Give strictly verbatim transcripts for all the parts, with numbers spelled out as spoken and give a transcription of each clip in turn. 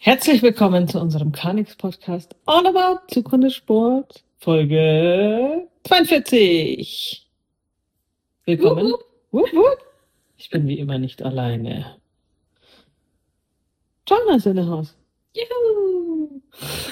Herzlich willkommen zu unserem Carnix-Podcast All About Zukunftssport, Folge zweiundvierzig. Willkommen. Wupp, Wupp, wupp. Ich bin wie immer nicht alleine. Joanna ist in der Haus. Juhu.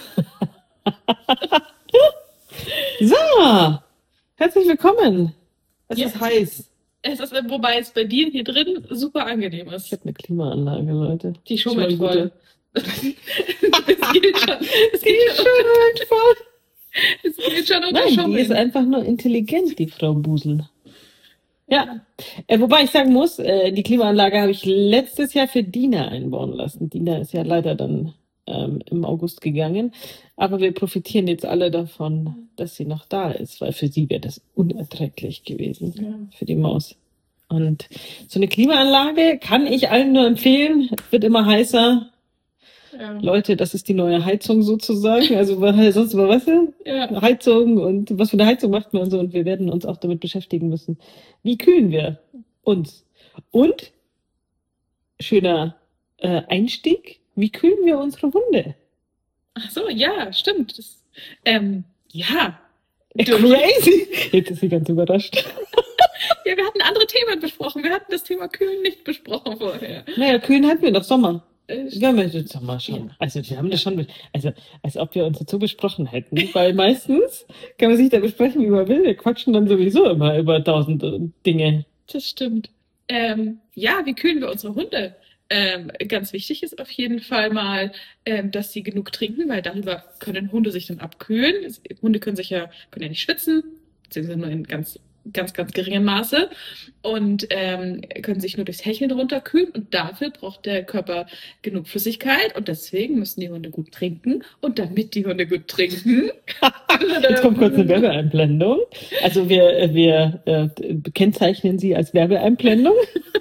So, herzlich willkommen. Es Ja. ist heiß. Es ist, wobei es bei dir hier drin super angenehm Ich ist. habe eine Klimaanlage, Leute. Die schummelt Schon mal voll. gute- Es geht schon, es Die geht schon, schummelt voll. es geht schon unter Nein, die ist Schummeln. einfach nur intelligent, die Frau Busel. Ja, äh, wobei ich sagen muss, äh, die Klimaanlage habe ich letztes Jahr für Dina einbauen lassen. Dina ist ja leider dann ähm, im August gegangen. Aber wir profitieren jetzt alle davon, dass sie noch da ist, weil für sie wäre das unerträglich gewesen, Ja. für die Maus. Und so eine Klimaanlage kann ich allen nur empfehlen. Es wird immer heißer. Ja. Leute, das ist die neue Heizung sozusagen. Also was heißt sonst, was weißt du? Ja. Heizung und was für eine Heizung macht man und so. Und wir werden uns auch damit beschäftigen müssen. Wie kühlen wir uns? Und, schöner äh, Einstieg, wie kühlen wir unsere Hunde? Ach so, ja, stimmt. Das, ähm, ja. Äh, Du- Crazy! Jetzt ist sie ganz überrascht. Ja, wir hatten andere Themen besprochen. Wir hatten das Thema Kühlen nicht besprochen vorher. Naja, kühlen hatten wir doch Sommer. Äh, Wir haben das jetzt Sommer schon. Ja. Also wir haben das schon, also als ob wir uns dazu besprochen hätten. Weil meistens kann man sich da besprechen, wie man will. Wir quatschen dann sowieso immer über tausend äh, Dinge. Das stimmt. Ähm, ja, wie kühlen wir unsere Hunde? Ähm, ganz wichtig ist auf jeden Fall mal, ähm, dass sie genug trinken, weil darüber können Hunde sich dann abkühlen. Es, Hunde können sich ja, können ja nicht schwitzen, beziehungsweise nur in ganz, ganz, ganz geringem Maße und ähm, können sich nur durchs Hecheln runterkühlen und dafür braucht der Körper genug Flüssigkeit und deswegen müssen die Hunde gut trinken und damit die Hunde gut trinken. Jetzt kommt kurz eine Werbeeinblendung. Also wir, äh, wir äh, kennzeichnen sie als Werbeeinblendung.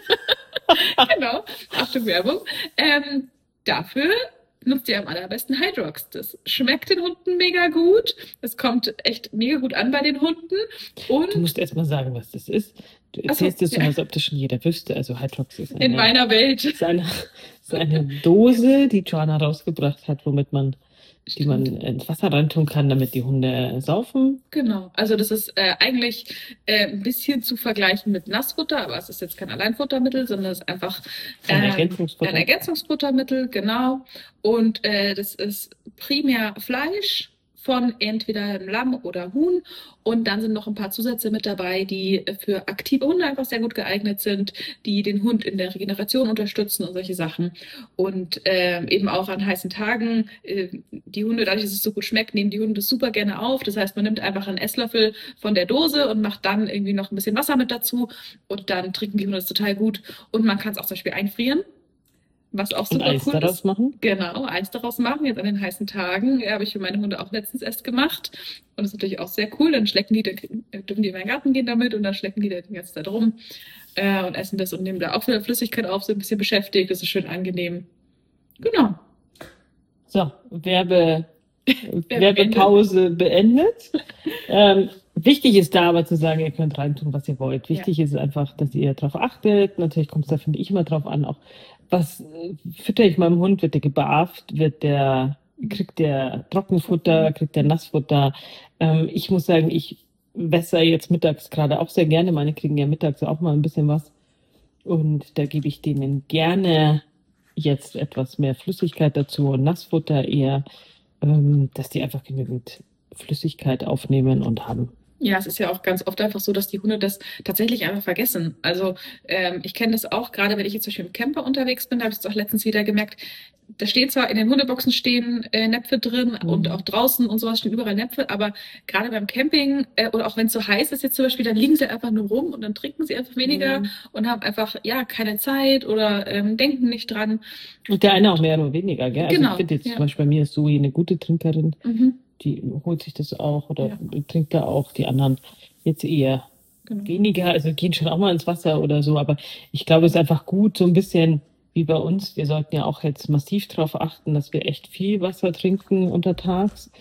Genau, Achtung Werbung. Ähm, dafür nutzt ihr am allerbesten Hydrox. Das schmeckt den Hunden mega gut. Es kommt echt mega gut an bei den Hunden. Und Du musst erst mal sagen, was das ist. Du Ach so, erzählst es so, ja. als ob das schon jeder wüsste. Also Hydrox ist eine, in meiner Welt. ist eine, ist eine Dose, die Joanna rausgebracht hat, womit man, die man ins Wasser reintun kann, damit die Hunde saufen. Genau, also das ist äh, eigentlich äh, ein bisschen zu vergleichen mit Nassfutter, aber es ist jetzt kein Alleinfuttermittel, sondern es ist einfach Ein ähm, Ergänzungsfutter. ein Ergänzungsfuttermittel, genau. Und äh, das ist primär Fleisch von entweder einem Lamm oder Huhn. Und dann sind noch ein paar Zusätze mit dabei, die für aktive Hunde einfach sehr gut geeignet sind, die den Hund in der Regeneration unterstützen und solche Sachen. Und ähm, eben auch an heißen Tagen, äh, die Hunde, dadurch, dass es so gut schmeckt, nehmen die Hunde das super gerne auf. Das heißt, man nimmt einfach einen Esslöffel von der Dose und macht dann irgendwie noch ein bisschen Wasser mit dazu und dann trinken die Hunde das total gut. Und man kann es auch zum Beispiel einfrieren, was auch Und super Eis cool daraus ist. machen. Genau, Eis daraus machen, jetzt an den heißen Tagen. Ja, habe ich für meine Hunde auch letztens erst gemacht. Und das ist natürlich auch sehr cool. Dann schlecken die, dann dürfen die in meinen Garten gehen damit und dann schlecken die da die ganze Zeit rum äh, und essen das und nehmen da auch wieder Flüssigkeit auf, sind ein bisschen beschäftigt. Das ist schön angenehm. Genau. So, Werbe, beendet. Werbepause beendet. ähm, wichtig ist da aber zu sagen, ihr könnt reintun, was ihr wollt. Wichtig ist einfach, dass ihr darauf achtet. Natürlich kommt es da, finde ich, immer drauf an, auch was äh, fütter ich meinem Hund? Wird der gebarft? Wird der, kriegt der Trockenfutter? Kriegt der Nassfutter? Ähm, ich muss sagen, ich wässer jetzt mittags gerade auch sehr gerne. Meine kriegen ja mittags auch mal ein bisschen was. Und da gebe ich denen gerne jetzt etwas mehr Flüssigkeit dazu und Nassfutter eher, ähm, dass die einfach genügend Flüssigkeit aufnehmen und haben. Ja, es ist ja auch ganz oft einfach so, dass die Hunde das tatsächlich einfach vergessen. Also ähm, ich kenne das auch, gerade wenn ich jetzt zum Beispiel im Camper unterwegs bin, da habe ich es auch letztens wieder gemerkt, da stehen zwar in den Hundeboxen stehen äh, Näpfe drin Mhm. und auch draußen und sowas stehen überall Näpfe, aber gerade beim Camping äh, oder auch wenn es so heiß ist jetzt zum Beispiel, dann liegen sie einfach nur rum und dann trinken sie einfach weniger Mhm. und haben einfach ja keine Zeit oder ähm, denken nicht dran. Und der eine auch mehr oder weniger, gell? Also Genau, ich finde jetzt ja. zum Beispiel bei mir ist Zoe eine gute Trinkerin, Mhm, die holt sich das auch oder Ja. trinkt da auch, die anderen jetzt eher genau. weniger, also gehen schon auch mal ins Wasser oder so, aber ich glaube, es ist einfach gut, so ein bisschen wie bei uns. Wir sollten ja auch jetzt massiv darauf achten, dass wir echt viel Wasser trinken untertags.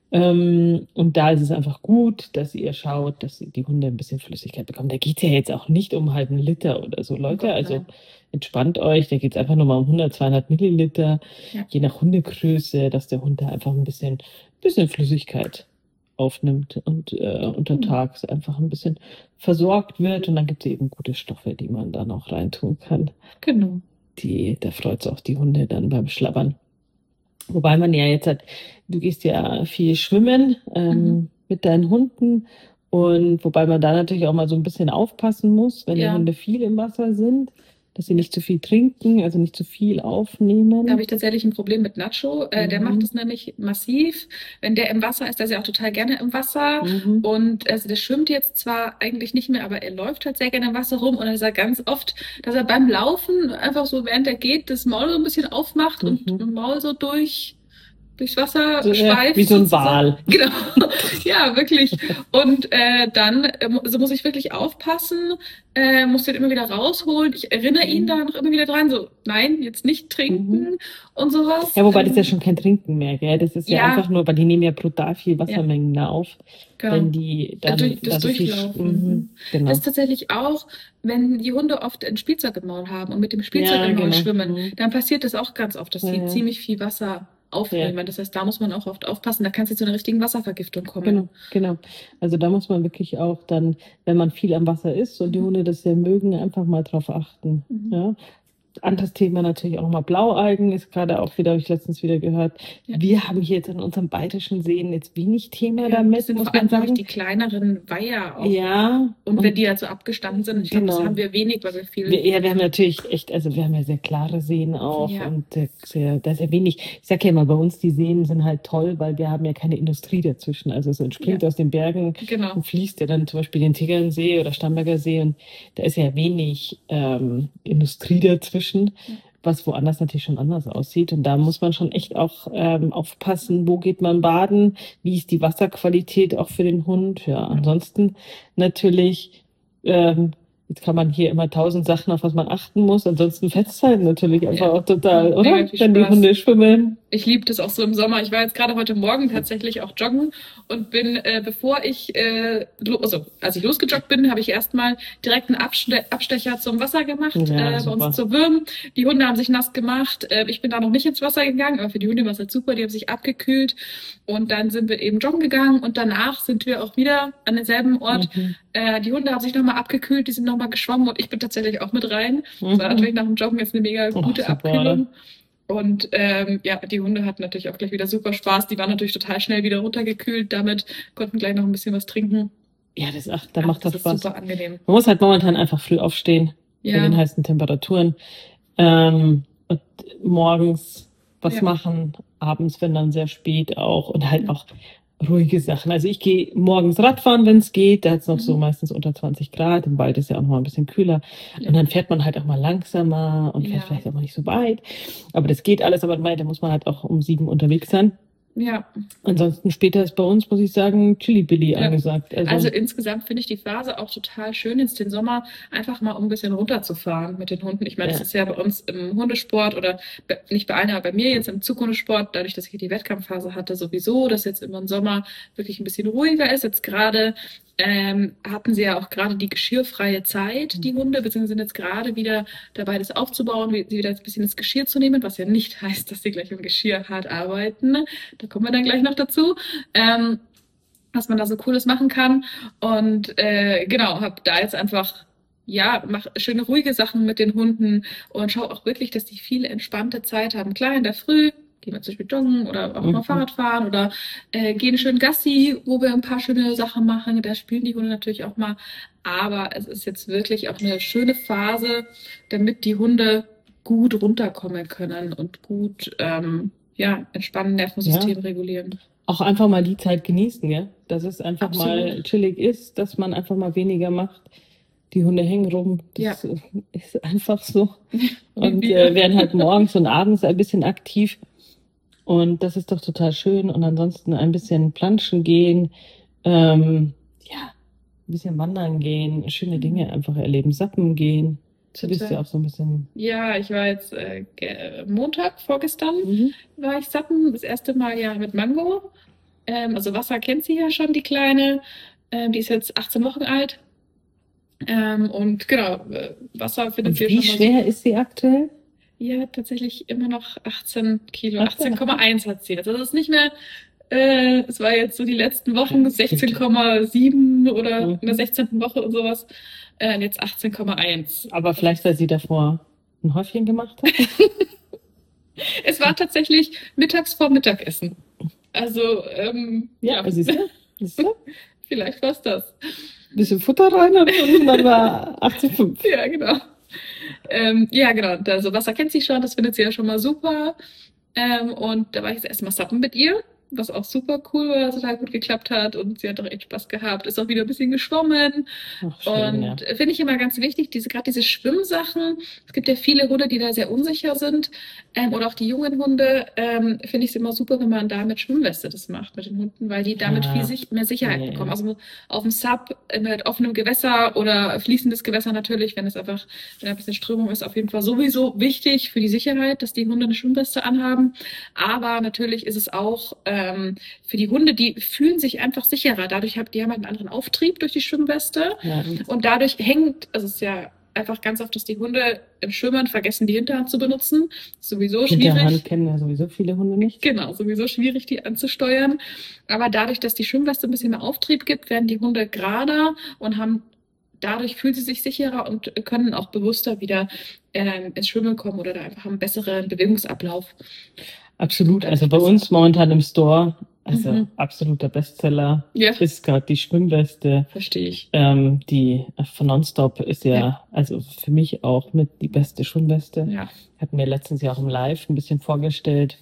Ähm, und da ist es einfach gut, dass ihr schaut, dass die Hunde ein bisschen Flüssigkeit bekommen. Da geht es ja jetzt auch nicht um einen halben Liter oder so, Oh Leute. Gott, Also nein. entspannt euch, da geht es einfach nur mal um hundert, zweihundert Milliliter, Ja. je nach Hundegröße, dass der Hund da einfach ein bisschen, bisschen Flüssigkeit aufnimmt und äh, untertags einfach ein bisschen versorgt wird. Und dann gibt es eben gute Stoffe, die man dann auch reintun kann. Genau. Die, da freut es auch die Hunde dann beim Schlabbern. Wobei man ja jetzt hat, du gehst ja viel schwimmen ähm, Mhm. mit deinen Hunden und wobei man da natürlich auch mal so ein bisschen aufpassen muss, wenn die Ja. Hunde viel im Wasser sind, dass sie nicht zu viel trinken, also nicht zu viel Da habe aufnehmen. ich tatsächlich ein Problem mit Nacho. Äh, Der macht Mhm. es nämlich massiv. Wenn der im Wasser ist, der ist ja auch total gerne im Wasser. Mhm. Und also der schwimmt jetzt zwar eigentlich nicht mehr, aber er läuft halt sehr gerne im Wasser rum. Und er sagt ganz oft, dass er beim Laufen einfach so, während er geht, das Maul so ein bisschen aufmacht und Mhm. das Maul so durch, durchs Wasser So, ja, schweift. wie so ein sozusagen. Wal. Genau. Ja, wirklich. Und äh, dann äh, mu- so muss ich wirklich aufpassen, äh, muss den immer wieder rausholen. Ich erinnere ihn Mhm. da noch immer wieder dran, so, nein, jetzt nicht trinken Mhm. und sowas. Ja, wobei das ja Ähm, schon kein Trinken mehr, gell? Das ist ja, ja, einfach nur, weil die nehmen ja brutal viel ja, Wassermengen da auf, genau. wenn die Äh, dann Durch, da das so viel. sch- Durchlaufen. Mhm. Mhm. Das Genau. ist tatsächlich auch, wenn die Hunde oft ein Spielzeug im Maul haben und mit dem Spielzeug Ja, im Maul genau. schwimmen, Mhm. dann passiert das auch ganz oft, dass Ja, sie ja. ziemlich viel Wasser Ja. aufnehmen. Das heißt, da muss man auch oft aufpassen, da kann es zu einer richtigen Wasservergiftung kommen. Genau, genau. Also da muss man wirklich auch dann, wenn man viel am Wasser ist und die Mhm. Hunde das sehr mögen, einfach mal drauf achten. Mhm. Ja. Anderes Thema natürlich auch nochmal Blaualgen, ist gerade auch wieder, habe ich letztens wieder gehört. Ja. Wir haben hier jetzt in unseren bayerischen Seen jetzt wenig Thema Ja, das damit, sind muss vor allem, man glaube ich, sagen. die kleineren Weiher auch. Ja, Und wenn und die halt so abgestanden sind, ich glaube, das genau. haben wir wenig, weil wir viel. Wir, ja, wir haben natürlich echt, also wir haben ja sehr klare Seen auch Ja. und äh, sehr, da ist ja wenig, ich sag ja immer, bei uns die Seen sind halt toll, weil wir haben ja keine Industrie dazwischen. Also es entspringt Ja. aus den Bergen Genau. und fließt ja dann zum Beispiel den Tegernsee oder Starnberger See und da ist ja wenig ähm, Industrie dazwischen, Ja. was woanders natürlich schon anders aussieht. Und da muss man schon echt auch ähm, aufpassen, wo geht man baden, wie ist die Wasserqualität auch für den Hund. Ja, ansonsten natürlich, ähm, jetzt kann man hier immer tausend Sachen, auf was man achten muss. Ansonsten fetzt halt natürlich einfach Ja. auch total, Ja, oder? mega viel Wenn die Spaß. Hunde schwimmen. Ich liebe das auch so im Sommer. Ich war jetzt gerade heute Morgen tatsächlich auch joggen und bin, äh, bevor ich, äh, lo- also als ich losgejoggt bin, habe ich erstmal direkt einen Abste Abstecher zum Wasser gemacht, Ja, äh, bei super. uns zur Würm. Die Hunde haben sich nass gemacht. Äh, ich bin da noch nicht ins Wasser gegangen, aber für die Hunde war es halt super. Die haben sich abgekühlt und dann sind wir eben joggen gegangen und danach sind wir auch wieder an denselben Ort. Mhm. Äh, die Hunde haben sich nochmal abgekühlt, die sind nochmal geschwommen und ich bin tatsächlich auch mit rein. Das war natürlich Mhm. nach dem Joggen jetzt eine mega Ach, gute super, Abkühlung. Und ähm, ja, die Hunde hatten natürlich auch gleich wieder super Spaß. Die waren natürlich total schnell wieder runtergekühlt. Damit konnten gleich noch ein bisschen was trinken. Ja, das, ach, da Ach, macht das doch ist Spaß. super angenehm. Man muss halt momentan einfach früh aufstehen bei den Ja, heißen Temperaturen. Ähm, und morgens was ja, machen, abends, wenn dann sehr spät auch und halt ja. auch ruhige Sachen. Also ich gehe morgens Radfahren, wenn es geht. Da hat es noch so Mhm. meistens unter zwanzig Grad. Im Wald ist ja auch noch mal ein bisschen kühler. Ja. Und dann fährt man halt auch mal langsamer und fährt Ja. vielleicht auch mal nicht so weit. Aber das geht alles. Aber da muss man halt auch um sieben unterwegs sein. Ja. Ansonsten später ist bei uns, muss ich sagen, Chili Billy Ja. angesagt. Also, Also insgesamt finde ich die Phase auch total schön, jetzt den Sommer einfach mal um ein bisschen runterzufahren mit den Hunden. Ich meine, das ja. ist ja bei uns im Hundesport oder bei, nicht bei allen, aber bei mir jetzt im Zughundesport, dadurch, dass ich die Wettkampfphase hatte, sowieso, dass jetzt immer im Sommer wirklich ein bisschen ruhiger ist. Jetzt gerade ähm, hatten sie ja auch gerade die geschirrfreie Zeit, die Hunde, beziehungsweise sind jetzt gerade wieder dabei, das aufzubauen, wie- sie wieder ein bisschen ins Geschirr zu nehmen, was ja nicht heißt, dass sie gleich im Geschirr hart arbeiten. Da kommen wir dann gleich noch dazu. Ähm, was man da so Cooles machen kann. Und äh, genau, habe da jetzt einfach, ja, mach schöne ruhige Sachen mit den Hunden und schau auch wirklich, dass die viel entspannte Zeit haben. Klar, in der Früh gehen wir zum Beispiel joggen oder auch mal Mhm. Fahrrad fahren oder äh, gehen schön Gassi, wo wir ein paar schöne Sachen machen. Da spielen die Hunde natürlich auch mal. Aber es ist jetzt wirklich auch eine schöne Phase, damit die Hunde gut runterkommen können und gut, ähm, ja, entspannen, Nervensystem regulieren. Auch einfach mal die Zeit genießen, ja. Dass es einfach Absolut. mal chillig ist, dass man einfach mal weniger macht. Die Hunde hängen rum. Das Ja. ist einfach so. Wie Und wir. äh, werden halt morgens und abends ein bisschen aktiv. Und das ist doch total schön. Und ansonsten ein bisschen planschen gehen, ähm, ja, ein bisschen wandern gehen, schöne Dinge einfach erleben, sappen gehen. Du bist Total. ja auch so ein bisschen. Ja, ich war jetzt äh, ge- Montag, vorgestern, Mhm. war ich sappen, das erste Mal ja mit Mango. Ähm, also Wasser kennt sie ja schon, die Kleine. Ähm, die ist jetzt achtzehn Wochen alt. Ähm, und genau, äh, Wasser findet Und sie wie schon mal schwer super. ist sie aktuell? Ja, tatsächlich immer noch achtzehn Kilo. achtzehn, achtzehn Komma eins hat sie jetzt. Also es ist nicht mehr, äh, es war jetzt so die letzten Wochen sechzehn Komma sieben oder Mhm. in der sechzehnten Woche und sowas. Äh, und jetzt achtzehn Komma eins. Aber vielleicht, weil sie davor ein Häufchen gemacht hat? Es war tatsächlich mittags vor Mittagessen. Also, ähm, Ja, ja, siehst du? Siehst du? vielleicht war es das. Bisschen Futter rein und und dann war achtzehn Komma fünf. Ja, genau. Ähm, ja, genau. Also Wasser kennt sie schon, das findet sie ja schon mal super. Ähm, und da war ich jetzt erstmal sappen mit ihr, was auch super cool war, total gut geklappt hat und sie hat auch echt Spaß gehabt, ist auch wieder ein bisschen geschwommen. Ach, schön, ja. Und äh, finde ich immer ganz wichtig, diese gerade diese Schwimmsachen. Es gibt ja viele Hunde, die da sehr unsicher sind, ähm, oder auch die jungen Hunde. Ähm, finde ich es immer super, wenn man da mit Schwimmweste das macht mit den Hunden, weil die damit Ja. viel sich mehr Sicherheit Ja, bekommen. ja. Also auf dem Sub äh, mit offenem Gewässer oder fließendes Gewässer natürlich, wenn es einfach wenn ein bisschen Strömung ist, auf jeden Fall sowieso wichtig für die Sicherheit, dass die Hunde eine Schwimmweste anhaben. Aber natürlich ist es auch ähm, für die Hunde, die fühlen sich einfach sicherer. Dadurch haben die haben halt einen anderen Auftrieb durch die Schwimmweste. Ja. Und dadurch hängt, also es ist ja einfach ganz oft, dass die Hunde im Schwimmen vergessen, die Hinterhand zu benutzen. Sowieso Hinterhand schwierig. kennen ja sowieso viele Hunde nicht. Genau, sowieso schwierig, die anzusteuern. Aber dadurch, dass die Schwimmweste ein bisschen mehr Auftrieb gibt, werden die Hunde gerader und haben dadurch fühlen sie sich sicherer und können auch bewusster wieder ähm, ins Schwimmen kommen oder da einfach einen besseren Bewegungsablauf. Absolut. Also bei uns momentan im Store, also Mhm. absoluter Bestseller Ja, ist gerade die Schwimmweste. verstehe ich. Ähm, die von Nonstop ist ja, Ja. also für mich auch mit die beste Schwimmweste. Ja, Hatten wir letztens ja auch im Live ein bisschen vorgestellt.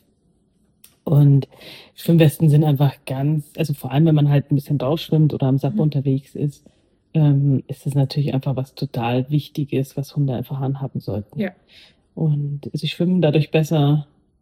Und Schwimmwesten sind einfach ganz, also vor allem, wenn man halt ein bisschen rausschwimmt oder am Sub Mhm. unterwegs ist, ähm, ist es natürlich einfach was total Wichtiges, was Hunde einfach anhaben sollten. Ja. Und sie schwimmen dadurch besser,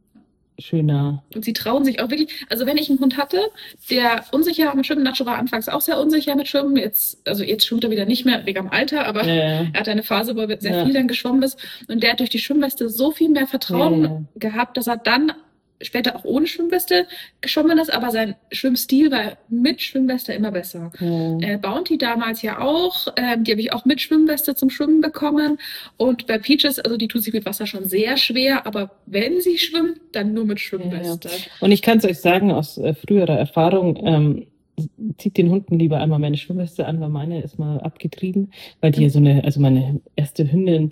schöner. und sie trauen sich auch wirklich, also wenn ich einen Hund hatte, der unsicher mit Schwimmen, Nacho war anfangs auch sehr unsicher mit Schwimmen, jetzt, also jetzt schwimmt er wieder nicht mehr wegen dem Alter, aber Ja, ja. er hatte eine Phase, wo er sehr Ja. viel dann geschwommen ist und der hat durch die Schwimmweste so viel mehr Vertrauen Ja, ja. gehabt, dass er dann später auch ohne Schwimmweste geschwommen ist, aber sein Schwimmstil war mit Schwimmweste immer besser. Ja. Äh, Bounty damals ja auch, ähm, die habe ich auch mit Schwimmweste zum Schwimmen bekommen und bei Peaches, also die tut sich mit Wasser schon sehr schwer, aber wenn sie schwimmt, dann nur mit Schwimmweste. Und ich kann es euch sagen, aus äh, früherer Erfahrung, ähm, zieht den Hunden lieber einmal meine Schwimmweste an, weil meine ist mal abgetrieben, weil die ja so eine, also meine erste Hündin,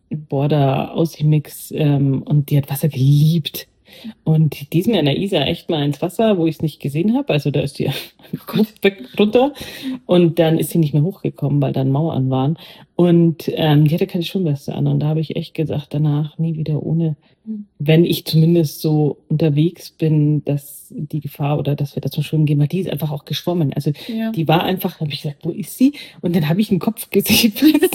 Border Aussie-Mix, ähm, und die hat Wasser geliebt. Und die ist mir in der Isar echt mal ins Wasser, wo ich es nicht gesehen habe. Also da ist die weg runter und dann ist sie nicht mehr hochgekommen, weil dann Mauern waren. Und ähm, die hatte keine Schwimmweste an. Und da habe ich echt gesagt, danach nie wieder ohne, wenn ich zumindest so unterwegs bin, dass die Gefahr oder dass wir da zum Schwimmen gehen, weil die ist einfach auch geschwommen. Also Ja. die war einfach, habe ich gesagt, wo ist sie? Und dann habe ich einen Kopf gesehen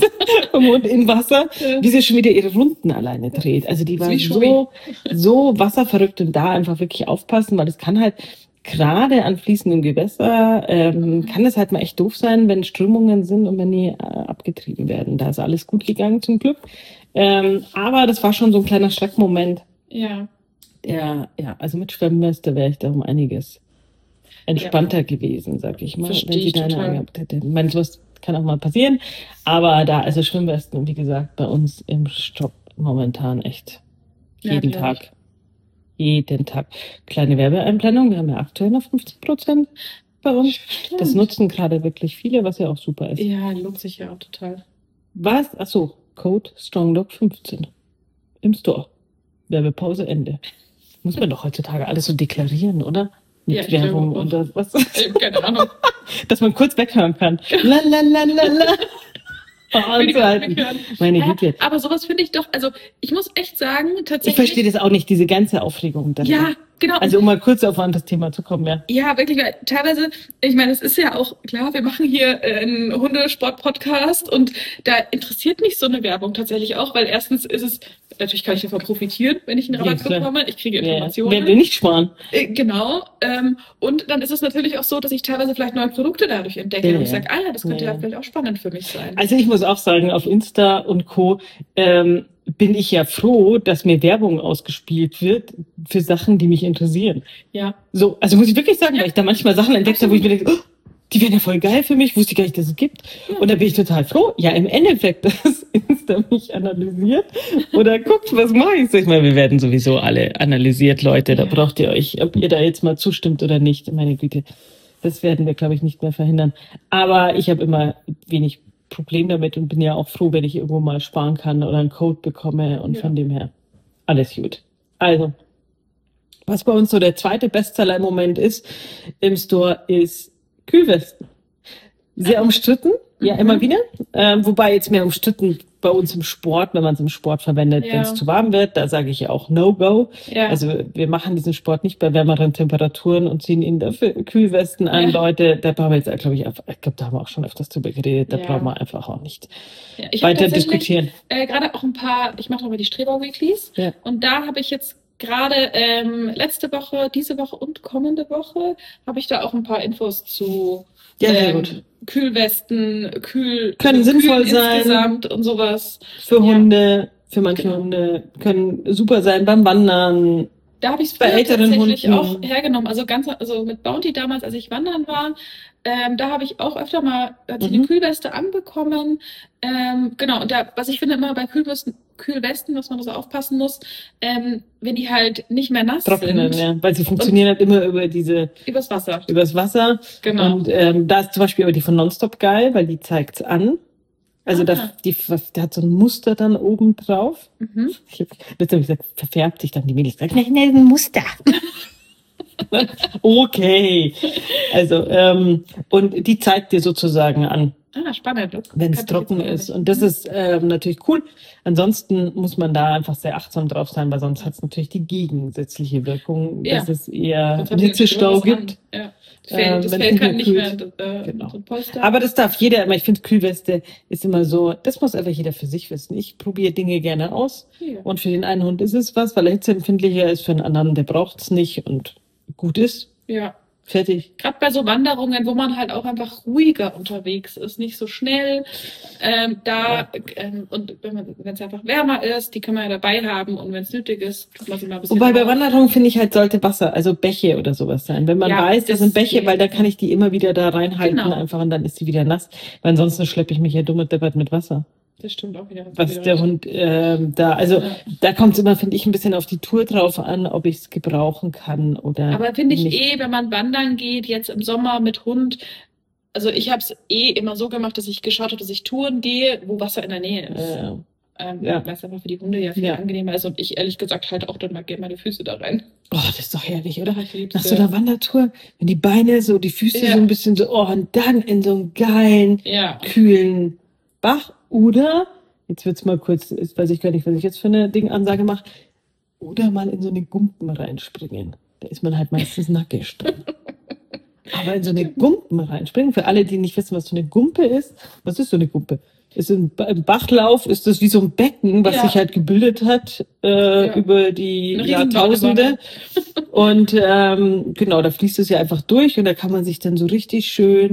vom Hund im Wasser, wie sie schon wieder ihre Runden alleine dreht. Also die Das ist war wie so, so wasserverrückt und da einfach wirklich aufpassen, weil es kann halt gerade an fließendem Gewässer, ähm, kann es halt mal echt doof sein, wenn Strömungen sind und wenn die äh, abgetrieben werden. Da ist alles gut gegangen zum Glück. Ähm, aber das war schon so ein kleiner Schreckmoment. Ja. Der, ja, also mit Schwimmweste wäre ich da um einiges entspannter gewesen, sag ich mal, Versteh wenn sie ich da eine total. angehabt hätte. Ich meine, sowas kann auch mal passieren, aber da, also Schwimmwesten, wie gesagt, bei uns im Shop momentan echt Ja, jeden glaub ich. Tag. Jeden Tag. Kleine Werbeeinblendung, wir haben ja aktuell noch fünfzig Prozent bei uns. Das nutzen gerade wirklich viele, was ja auch super ist. Ja, lohnt sich ja auch total. Was? Achso, Code StrongDog fünfzehn im Store. Werbepause Ende. Muss man doch heutzutage alles so deklarieren, oder? Mit Ja, ich Werbung glaube und das, was, Ich hab keine Ahnung. dass man kurz weghören kann. La la la la la. Oh, Will ich und so auch halt. nicht hören. Meine Ja, Güte. aber sowas finde ich doch, also ich muss echt sagen, Ich tatsächlich. verstehe das auch nicht, diese ganze Aufregung darin. Ja, genau. Also um mal kurz auf ein anderes Thema zu kommen, ja. Ja, wirklich, weil teilweise, ich meine, es ist ja auch klar, wir machen hier äh, einen Hundesport-Podcast und da interessiert mich so eine Werbung tatsächlich auch, weil erstens ist es, natürlich kann ich davon profitieren, wenn ich einen Ja, Rabatt klar. bekomme, ich kriege Ja, ja. Informationen. Wer will nicht sparen? Äh, Genau. Ähm, und dann ist es natürlich auch so, dass ich teilweise vielleicht neue Produkte dadurch entdecke Ja, und ich ja. sage, ah ja, das könnte Ja, ja, ja. vielleicht auch spannend für mich sein. Also ich muss auch sagen, auf Insta und Co. Ähm, bin ich ja froh, dass mir Werbung ausgespielt wird für Sachen, die mich interessieren. Ja. So, also muss ich wirklich sagen, Ja. weil ich da manchmal Sachen entdeckt habe, wo ich mir denke, oh, die wären ja voll geil für mich, wusste ich gar nicht, dass es gibt. Ja. Und da bin ich total froh. Ja, im Endeffekt, dass Insta mich analysiert oder guckt, was mache ich. So, ich meine, wir werden sowieso alle analysiert, Leute. Da Ja. braucht ihr euch, ob ihr da jetzt mal zustimmt oder nicht. Meine Güte, das werden wir, glaube ich, nicht mehr verhindern. Aber ich habe immer wenig Problem damit und bin ja auch froh, wenn ich irgendwo mal sparen kann oder einen Code bekomme. Und Ja. von dem her, alles gut. Also, was bei uns so der zweite Bestseller im Moment ist im Store, ist Kühlwesten. Sehr umstritten, ja, Mhm. immer wieder. Ähm, wobei jetzt mehr umstritten bei uns im Sport, wenn man es im Sport verwendet, Ja. wenn es zu warm wird, da sage ich ja auch No-Go. Ja. Also wir machen diesen Sport nicht bei wärmeren Temperaturen und ziehen ihn dafür Kühlwesten an, Ja. Leute. Da brauchen wir jetzt, glaube ich, einfach, ich glaube, da haben wir auch schon öfters drüber geredet, da Ja. brauchen wir einfach auch nicht Ja, ich habe weiter tatsächlich diskutieren. äh, gerade auch ein paar, ich mache nochmal die Streber-Weeklies Ja. und da habe ich jetzt gerade ähm, letzte Woche, diese Woche und kommende Woche habe ich da auch ein paar Infos zu Ja, sehr ähm, gut. Kühlwesten, Kühl, Können Kühl sinnvoll sein. insgesamt und sowas. Für Ja. Hunde, für manche Genau. Hunde, können super sein beim Wandern. Da habe ich es Bei früher älteren tatsächlich Hunden. auch hergenommen. Also ganz, also mit Bounty damals, als ich wandern war, ähm, da habe ich auch öfter mal hat sie Mhm. eine Kühlweste anbekommen. Ähm, genau, und da, was ich finde immer bei Kühlwesten, Kühlwesten, was man da so aufpassen muss, ähm, wenn die halt nicht mehr nass Trocknen, sind, ja. Weil sie funktionieren halt immer über diese, übers Wasser. übers Wasser. Genau. Und ähm, da ist zum Beispiel aber die von Nonstop geil, weil die zeigt's an. Also Ah. da, die, die hat so ein Muster dann oben drauf. Mhm. Ich hab, letztes habe ich gesagt, verfärbt sich dann die Mädels. Nein, nein, ein Muster. Okay. Also, ähm, und die zeigt dir sozusagen an, Ah, spannend. wenn es Kannte ich trocken jetzt noch ist. nicht. Und das ist ähm, natürlich cool. Ansonsten muss man da einfach sehr achtsam drauf sein, weil sonst hat es natürlich die gegensätzliche Wirkung, Ja. dass es eher Sonst haben die Hitzestau was gibt. an. Ja. Das Ähm, Fell, das wenn's Fell nicht kann mehr nicht mehr, kühlt. äh, Genau. so Polster. Aber das darf jeder, aber ich finde, Kühlweste ist immer so, das muss einfach jeder für sich wissen. Ich probiere Dinge gerne aus. Ja. Und für den einen Hund ist es was, weil er hitzeempfindlicher ist, für den anderen, der braucht es nicht und gut ist. Ja. Fertig. Gerade bei so Wanderungen, wo man halt auch einfach ruhiger unterwegs ist, nicht so schnell. Ähm, da ähm, und wenn es einfach wärmer ist, die kann man ja dabei haben und wenn es nötig ist, tut man sie mal ein bisschen Wobei bei auf. Wanderungen finde ich halt, sollte Wasser, also Bäche oder sowas sein. Wenn man Ja, weiß, das das sind Bäche, geht. weil da kann ich die immer wieder da reinhalten Genau. einfach und dann ist sie wieder nass. Weil ansonsten schleppe ich mich ja dumm und deppert mit Wasser. Das stimmt auch wieder. Was wieder der recht. Hund ähm, da, also Ja. da kommt es immer, finde ich, ein bisschen auf die Tour drauf an, ob ich es gebrauchen kann oder Aber finde ich nicht. eh, wenn man wandern geht, jetzt im Sommer mit Hund, also ich habe es eh immer so gemacht, dass ich geschaut habe, dass ich Touren gehe, wo Wasser in der Nähe ist. Äh, Ähm, ja. Weil es einfach für die Hunde ja viel Ja. angenehmer ist und ich ehrlich gesagt halt auch dann mal gerne meine Füße da rein. oh, das ist doch herrlich, oder? Ich lieb's Nach so sehr. einer Wandertour, wenn die Beine so, die Füße Ja. so ein bisschen so, oh, und dann in so einen geilen, Ja. kühlen Bach oder, jetzt wird's mal kurz, jetzt weiß ich gar nicht, was ich jetzt für eine Dingansage mache, oder mal in so eine Gumpen reinspringen. Da ist man halt meistens nackig drin. Aber in so eine Gumpen reinspringen, für alle, die nicht wissen, was so eine Gumpe ist, was ist so eine Gumpe? Ist ein, Ba- im Bachlauf ist das wie so ein Becken, was Ja. sich halt gebildet hat äh, Ja. über die Eine Jahrtausende. Und ähm, genau, da fließt es ja einfach durch und da kann man sich dann so richtig schön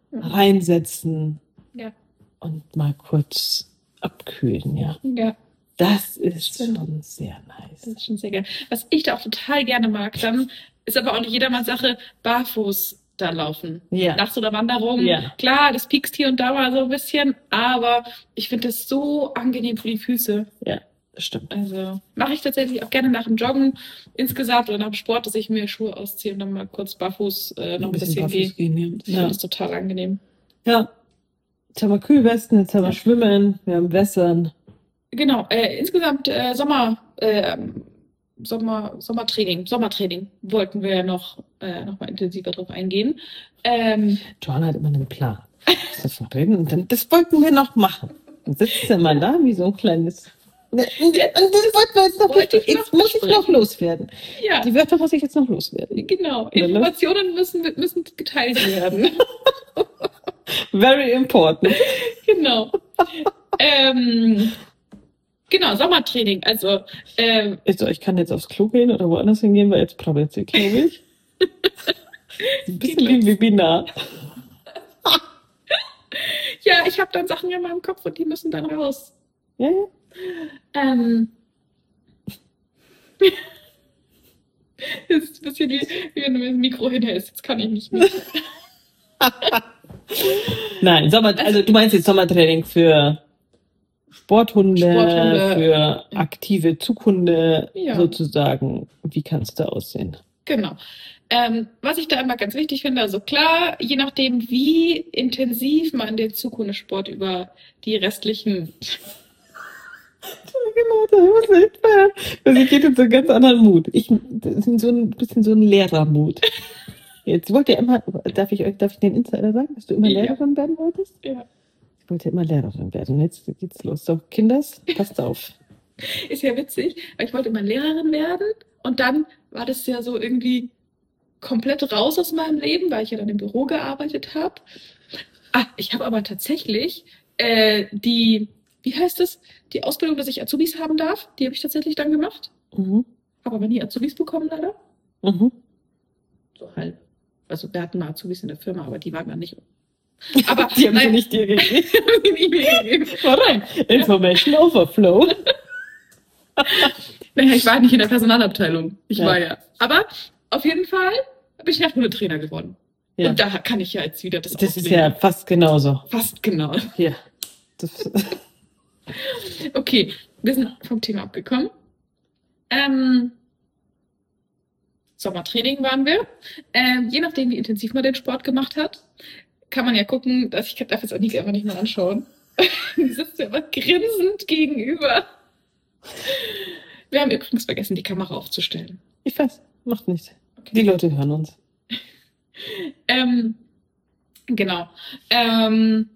reinsetzen Ja. und mal kurz abkühlen, ja. Ja, Das ist Stimmt. schon sehr das nice. ist schon sehr geil. Was ich da auch total gerne mag, dann ist aber auch nicht jedermanns Sache, barfuß da laufen. Ja. Nach so einer Wanderung. Ja. Klar, das piekst hier und da mal so ein bisschen, aber ich finde das so angenehm für die Füße. Ja, das stimmt. Also mache ich tatsächlich auch gerne nach dem Joggen insgesamt oder nach dem Sport, dass ich mir Schuhe ausziehe und dann mal kurz barfuß äh, noch ein bisschen gehe. barfuß gehen, ja. Ich finde Ja. das total angenehm. ja. Jetzt haben wir Kühlwesten, jetzt haben wir Ja. Schwimmen, wir haben Wässern. Genau, äh, insgesamt äh, Sommer, äh, Sommer, Sommertraining, Sommertraining wollten wir ja noch, äh, noch mal intensiver drauf eingehen. Ähm, Joanna hat immer einen Plan. Das reden und dann, das wollten wir noch machen. Dann sitzt sie mal da wie so ein kleines. Und das wollten wir jetzt noch. Wollte ich Jetzt noch muss ich noch besprechen. loswerden. ja, Die Wörter muss ich jetzt noch loswerden. genau. Ja, ne? Informationen müssen, müssen geteilt werden. Very important. genau. ähm, genau, Sommertraining. Also, ähm, Also, ich kann jetzt aufs Klo gehen oder woanders hingehen, weil jetzt brabbelt sie, glaube ich. Ein bisschen Geht wie ein los. Webinar. ja, ich habe dann Sachen in meinem Kopf und die müssen dann raus. Ja, ja. Ähm, das ist ein bisschen wie, wie wenn du mir das Mikro hinhältst. Jetzt kann ich nicht mehr. Nein, Sommer, also du meinst jetzt Sommertraining für Sporthunde, Sporthunde. für aktive Zughunde Ja. sozusagen. Wie kann es da aussehen? Genau. Ähm, was ich da immer ganz wichtig finde, also klar, je nachdem, wie intensiv man den Zughundesport über die restlichen Genau, das ist echt fair. Also ich gehe in so einen ganz anderen Mut. Ich das ist in so ein bisschen so ein Lehrermut. Jetzt wollt ihr immer, darf ich euch, darf ich den Insider sagen, dass du immer Ja. Lehrerin werden wolltest? Ja. Ich wollte ja immer Lehrerin werden. Jetzt geht's los. So, Kinders, passt auf. Ist ja witzig, weil ich wollte immer Lehrerin werden und dann war das ja so irgendwie komplett raus aus meinem Leben, weil ich ja dann im Büro gearbeitet habe. Ah, ich habe aber tatsächlich äh, die, wie heißt es, die Ausbildung, dass ich Azubis haben darf, die habe ich tatsächlich dann gemacht. Mhm. Habe aber nie Azubis bekommen, leider. Mhm. So halb. Also wir hatten mal Azubis in der Firma, aber die waren dann nicht. Aber Die haben sie nein, nicht dir gegeben. die nicht mehr gegeben. Warum? Information Overflow. Naja, ich war nicht in der Personalabteilung. Ich Ja. war ja. Aber auf jeden Fall bin ich Hundetrainer geworden. Ja. Und da kann ich ja jetzt wieder das Das ist ausleben. ja fast genauso. Fast genau. Hier. Das, Okay, wir sind vom Thema abgekommen. Ähm, Sommertraining waren wir. Ähm, je nachdem, wie intensiv man den Sport gemacht hat, kann man ja gucken, dass ich darf jetzt Annika einfach nicht mehr anschauen. Die sitzt mir aber grinsend gegenüber. Wir haben übrigens vergessen, die Kamera aufzustellen. ich weiß, macht nichts. Die Leute hören uns. Ähm, genau. Ähm,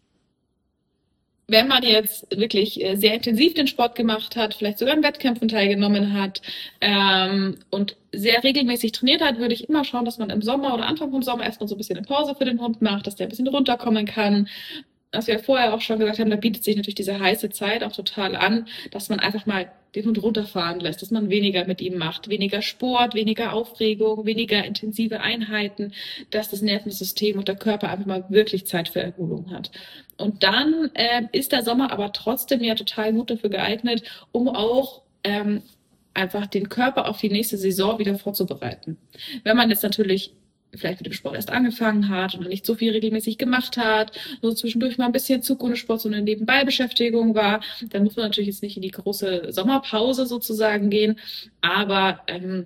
wenn man jetzt wirklich äh, sehr intensiv den Sport gemacht hat, vielleicht sogar an Wettkämpfen teilgenommen hat ähm, und sehr regelmäßig trainiert hat, würde ich immer schauen, dass man im Sommer oder Anfang vom Sommer erstmal so ein bisschen eine Pause für den Hund macht, dass der ein bisschen runterkommen kann. Was wir vorher auch schon gesagt haben, da bietet sich natürlich diese heiße Zeit auch total an, dass man einfach mal den Hund runterfahren lässt, dass man weniger mit ihm macht, weniger Sport, weniger Aufregung, weniger intensive Einheiten, dass das Nervensystem und der Körper einfach mal wirklich Zeit für Erholung hat. Und dann äh, ist der Sommer aber trotzdem ja total gut dafür geeignet, um auch ähm, einfach den Körper auf die nächste Saison wieder vorzubereiten. Wenn man jetzt natürlich vielleicht mit dem Sport erst angefangen hat und nicht so viel regelmäßig gemacht hat, nur zwischendurch mal ein bisschen Zughundesport, so eine Nebenbeibeschäftigung war, dann muss man natürlich jetzt nicht in die große Sommerpause sozusagen gehen, aber ähm,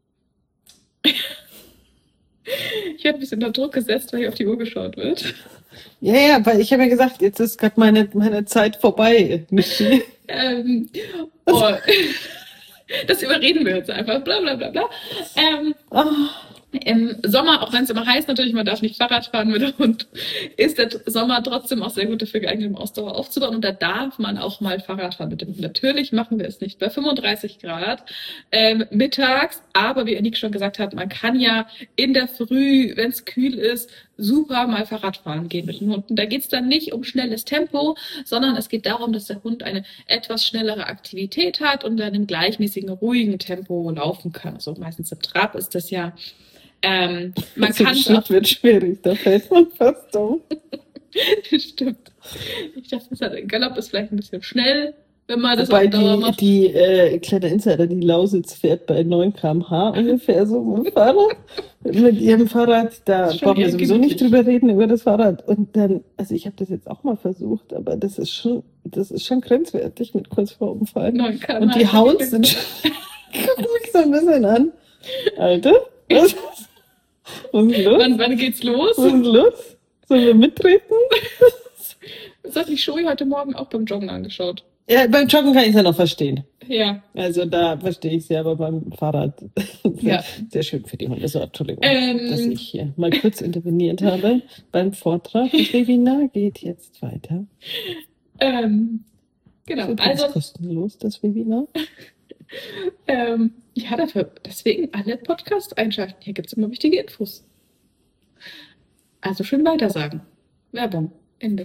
ich werde ein bisschen unter Druck gesetzt, weil hier auf die Uhr geschaut wird. Ja, ja, weil ich habe ja gesagt, jetzt ist gerade meine, meine Zeit vorbei, Michi. Ähm, oh, das überreden wir jetzt einfach, bla bla bla bla. Ähm, Ah, Im Sommer, auch wenn es immer heißt, natürlich, man darf nicht Fahrrad fahren mit dem Hund, ist der Sommer trotzdem auch sehr gut dafür geeignet, um Ausdauer aufzubauen. Und da darf man auch mal Fahrrad fahren mit dem Hund. Natürlich machen wir es nicht bei fünfunddreißig Grad ähm, mittags, aber wie Annik schon gesagt hat, man kann ja in der Früh, wenn es kühl ist, super mal Fahrrad fahren gehen mit den Hunden. Da geht es dann nicht um schnelles Tempo, sondern es geht darum, dass der Hund eine etwas schnellere Aktivität hat und dann im gleichmäßigen, ruhigen Tempo laufen kann. Also meistens im Trab ist das ja. Ähm, man zum kann Schritt wird schwierig, da fällt man fast um. Stimmt. Ich dachte, das hat, Galopp ist vielleicht ein bisschen schnell, wenn man das Wobei auf Dauer die, macht. die äh, kleine Insider, die Lausitz fährt bei neun Kilometer pro Stunde ungefähr so mit dem Fahrrad. Mit ihrem Fahrrad, da Das ist schon brauchen wir eher sowieso gemütlich. nicht drüber reden, über das Fahrrad. Und dann, also ich habe das jetzt auch mal versucht, aber das ist schon, das ist schon grenzwertig mit kurz vor Umfallen. neun Kilometer pro Und die Stunde. Hounds sind schon, guck mich so ein bisschen an. Alter, was, was ist los? Wann, wann geht's los? Was ist los? Sollen wir mitreden? Das hat mich Shoei heute Morgen auch beim Joggen angeschaut. Ja, beim Joggen kann ich es ja noch verstehen. Ja. Also da verstehe ich es ja, aber beim Fahrrad sehr, Ja. sehr schön für die Hunde. So, Entschuldigung, Ähm. dass ich hier mal kurz interveniert habe beim Vortrag. Das Webinar geht jetzt weiter. Ähm, Das genau, ist also kostenlos, das Webinar. ähm, ja, dafür, deswegen alle Podcast einschalten. Hier gibt's immer wichtige Infos. Also schön weitersagen. Werbung. Ende.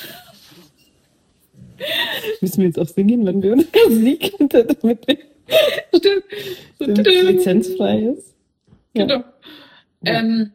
Müssen wir jetzt auch singen, wenn wir Musik hinter damit Stimmt. So, damit es lizenzfrei ist? Ja. Genau. Ja. Ähm,